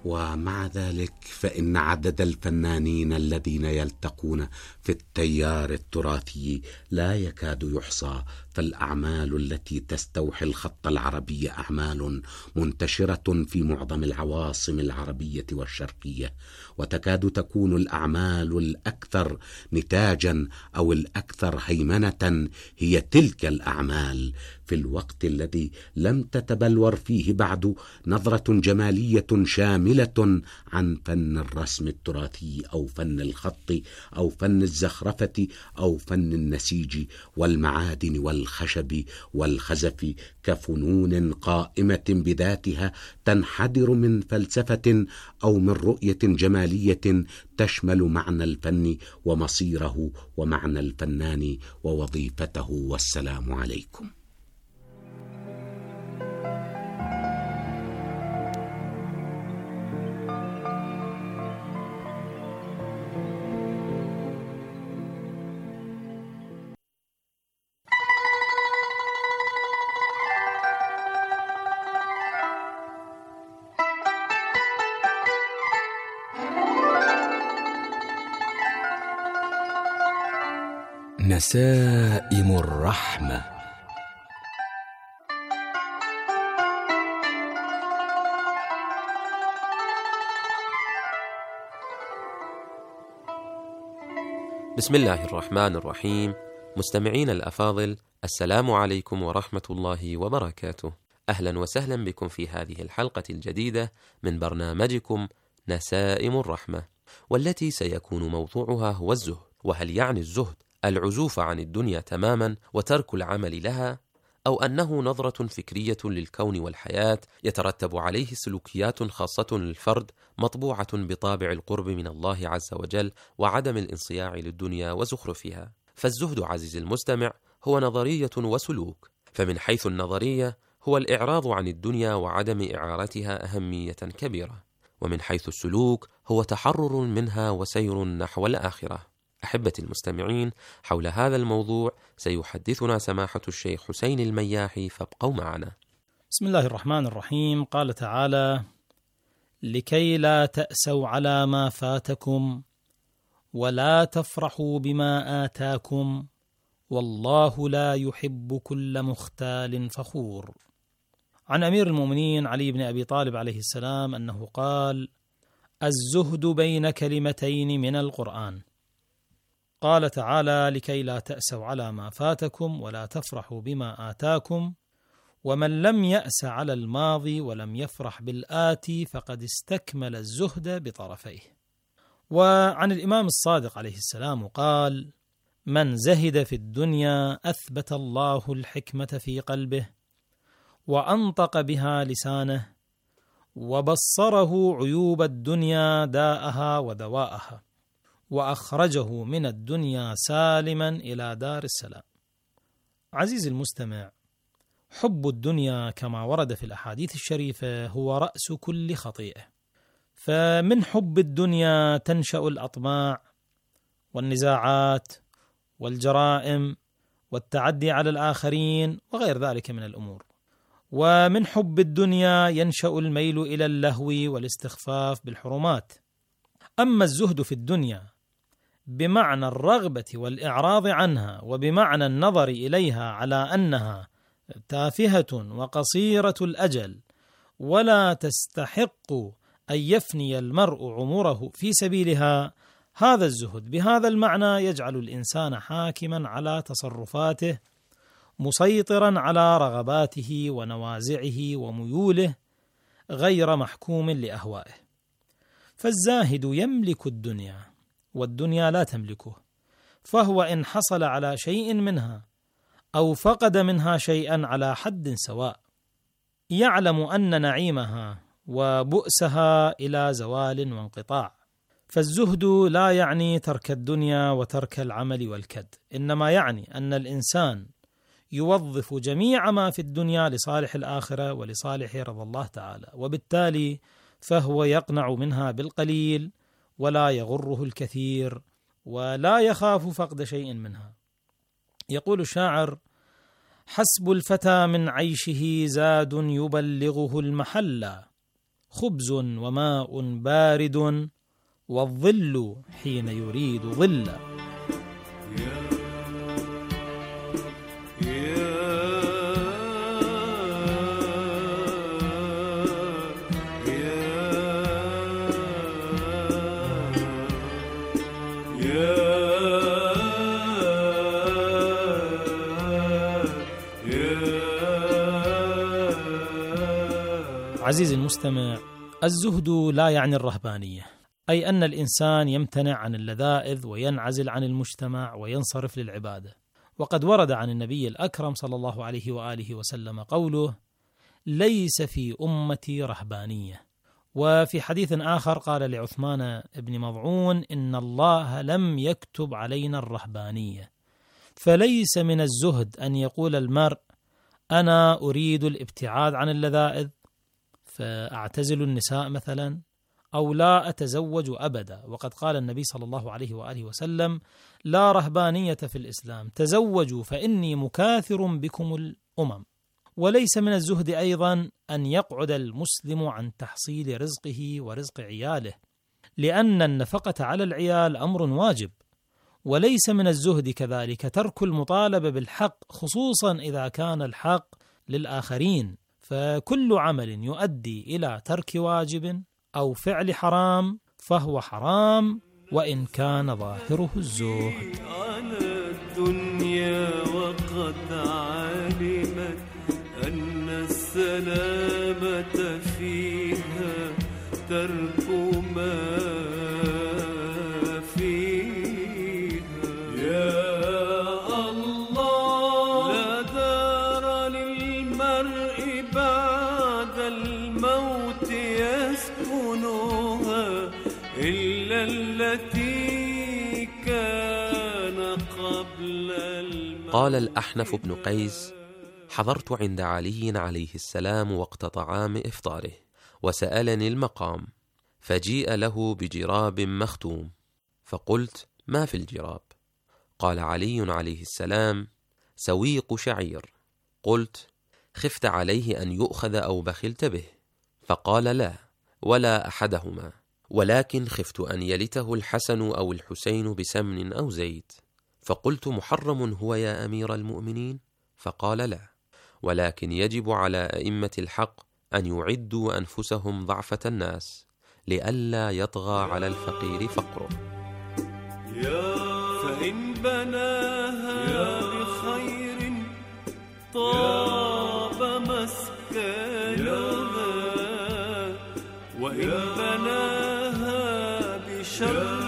ومع ذلك فإن عدد الفنانين الذين يلتقون في التيار التراثي لا يكاد يحصى، فالأعمال التي تستوحي الخط العربي أعمال منتشرة في معظم العواصم العربية والشرقية، وتكاد تكون الأعمال الأكثر نتاجا أو الأكثر هيمنة هي تلك الأعمال، في الوقت الذي لم تتبلور فيه بعد نظرة جمالية شاملة عن فن الرسم التراثي أو فن الخط أو فن الزخرفة أو فن النسيج والمعادن والخشب والخزف كفنون قائمة بذاتها تنحدر من فلسفة أو من رؤية جمالية تشمل معنى الفن ومصيره ومعنى الفنان ووظيفته. والسلام عليكم. نسائم الرحمة. بسم الله الرحمن الرحيم. مستمعين الأفاضل، السلام عليكم ورحمة الله وبركاته. أهلا وسهلا بكم في هذه الحلقة الجديدة من برنامجكم نسائم الرحمة، والتي سيكون موضوعها هو الزهد. وهل يعني الزهد العزوف عن الدنيا تماما وترك العمل لها، أو أنه نظرة فكرية للكون والحياة يترتب عليه سلوكيات خاصة للفرد مطبوعة بطابع القرب من الله عز وجل وعدم الانصياع للدنيا وزخرفها؟ فالزهد عزيزي المستمع هو نظرية وسلوك، فمن حيث النظرية هو الإعراض عن الدنيا وعدم إعارتها أهمية كبيرة، ومن حيث السلوك هو تحرر منها وسير نحو الآخرة. أحبتي المستمعين، حول هذا الموضوع سيحدثنا سماحة الشيخ حسين المياحي، فابقوا معنا. بسم الله الرحمن الرحيم. قال تعالى: لكي لا تأسوا على ما فاتكم ولا تفرحوا بما آتاكم والله لا يحب كل مختال فخور. عن أمير المؤمنين علي بن أبي طالب عليه السلام أنه قال: الزهد بين كلمتين من القرآن. قال تعالى: لكي لا تأسوا على ما فاتكم ولا تفرحوا بما آتاكم، ومن لم يأس على الماضي ولم يفرح بالآتي فقد استكمل الزهد بطرفيه. وعن الإمام الصادق عليه السلام قال: من زهد في الدنيا أثبت الله الحكمة في قلبه وأنطق بها لسانه وبصره عيوب الدنيا داءها ودواءها وأخرجه من الدنيا سالما إلى دار السلام. عزيزي المستمع، حب الدنيا كما ورد في الأحاديث الشريفة هو رأس كل خطيئة، فمن حب الدنيا تنشأ الأطماع والنزاعات والجرائم والتعدي على الآخرين وغير ذلك من الأمور، ومن حب الدنيا ينشأ الميل إلى اللهو والاستخفاف بالحرمات. أما الزهد في الدنيا بمعنى الرغبة والإعراض عنها وبمعنى النظر إليها على أنها تافهة وقصيرة الأجل ولا تستحق أن يفني المرء عمره في سبيلها، هذا الزهد بهذا المعنى يجعل الإنسان حاكما على تصرفاته، مسيطرا على رغباته ونوازعه وميوله، غير محكوم لأهوائه. فالزاهد يملك الدنيا والدنيا لا تملكه، فهو إن حصل على شيء منها أو فقد منها شيئا على حد سواء، يعلم أن نعيمها وبؤسها إلى زوال وانقطاع. فالزهد لا يعني ترك الدنيا وترك العمل والكد، إنما يعني أن الإنسان يوظف جميع ما في الدنيا لصالح الآخرة ولصالح رضا الله تعالى، وبالتالي فهو يقنع منها بالقليل ولا يغره الكثير ولا يخاف فقد شيء منها. يقول الشاعر: حسب الفتى من عيشه زاد يبلغه المحلى، خبز وماء بارد والظل حين يريد ظلا. عزيزي المستمع، الزهد لا يعني الرهبانية، أي أن الإنسان يمتنع عن اللذائذ وينعزل عن المجتمع وينصرف للعبادة. وقد ورد عن النبي الأكرم صلى الله عليه وآله وسلم قوله: ليس في أمتي رهبانية. وفي حديث آخر قال لعثمان بن مضعون: إن الله لم يكتب علينا الرهبانية. فليس من الزهد أن يقول المرء: أنا أريد الابتعاد عن اللذائذ فأعتزل النساء مثلا، أو لا أتزوج أبدا. وقد قال النبي صلى الله عليه وآله وسلم: لا رهبانية في الإسلام، تزوجوا فإني مكاثر بكم الأمم. وليس من الزهد أيضا أن يقعد المسلم عن تحصيل رزقه ورزق عياله، لأن النفقة على العيال أمر واجب. وليس من الزهد كذلك ترك المطالبة بالحق، خصوصا إذا كان الحق للآخرين. فكل عمل يؤدي إلى ترك واجب أو فعل حرام فهو حرام، وإن كان ظاهره الزهد. على الدنيا وقد علمت أن السلامة فيها ترك ما فيها. يا الله، لا دار للمرء بعد الموت يسكنها إلا التي كان قبل الموت. قال الأحنف بن قيس: حضرت عند علي عليه السلام وقت طعام إفطاره، وسألني المقام، فجيء له بجراب مختوم، فقلت: ما في الجراب؟ قال علي عليه السلام: سويق شعير. قلت: خفت عليه أن يؤخذ أو بخلت به؟ فقال: لا، ولا أحدهما، ولكن خفت أن يلته الحسن أو الحسين بسمن أو زيت. فقلت: محرم هو يا أمير المؤمنين؟ فقال: لا، ولكن يجب على أئمة الحق أن يعدوا أنفسهم ضعفة الناس لئلا يطغى على الفقير فقره. فإن بناها بخير طاب مسكنها، وإن بناها بشر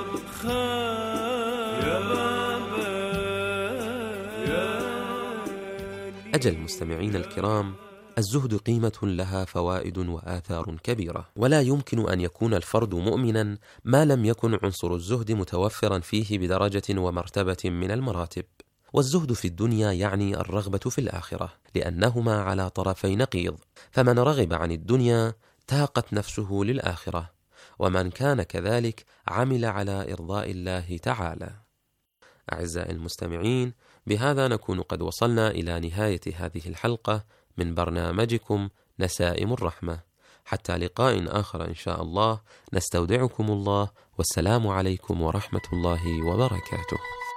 أجل مستمعين الكرام، الزهد قيمة لها فوائد وآثار كبيرة، ولا يمكن أن يكون الفرد مؤمنا ما لم يكن عنصر الزهد متوفرا فيه بدرجة ومرتبة من المراتب. والزهد في الدنيا يعني الرغبة في الآخرة، لأنهما على طرفي نقيض، فمن رغب عن الدنيا تاقت نفسه للآخرة، ومن كان كذلك عمل على إرضاء الله تعالى. أعزائي المستمعين، بهذا نكون قد وصلنا إلى نهاية هذه الحلقة من برنامجكم نسائم الرحمة. حتى لقاء آخر إن شاء الله، نستودعكم الله، والسلام عليكم ورحمة الله وبركاته.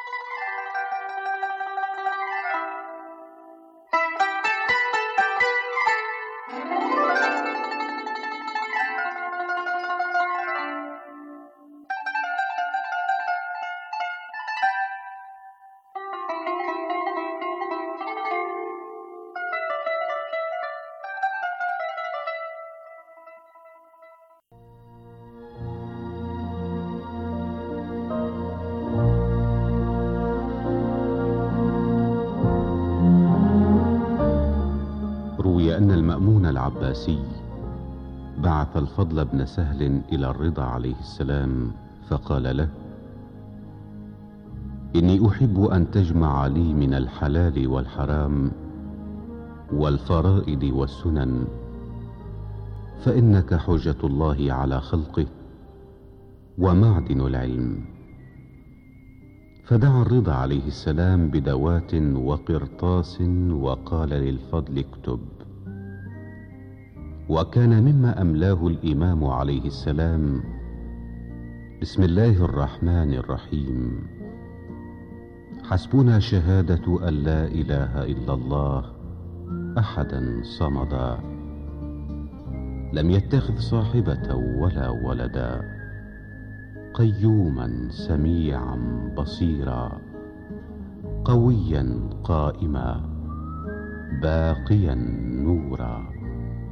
أن المأمون العباسي بعث الفضل بن سهل إلى الرضا عليه السلام فقال له: إني أحب أن تجمع لي من الحلال والحرام والفرائض والسنن، فإنك حجة الله على خلقه ومعدن العلم. فدعا الرضا عليه السلام بدوات وقرطاس وقال للفضل: اكتب. وكان مما أملاه الإمام عليه السلام: بسم الله الرحمن الرحيم، حسبنا شهادة أن لا إله إلا الله أحدا صمدا، لم يتخذ صاحبة ولا ولدا، قيوما سميعا بصيرا، قويا قائما، باقيا نورا.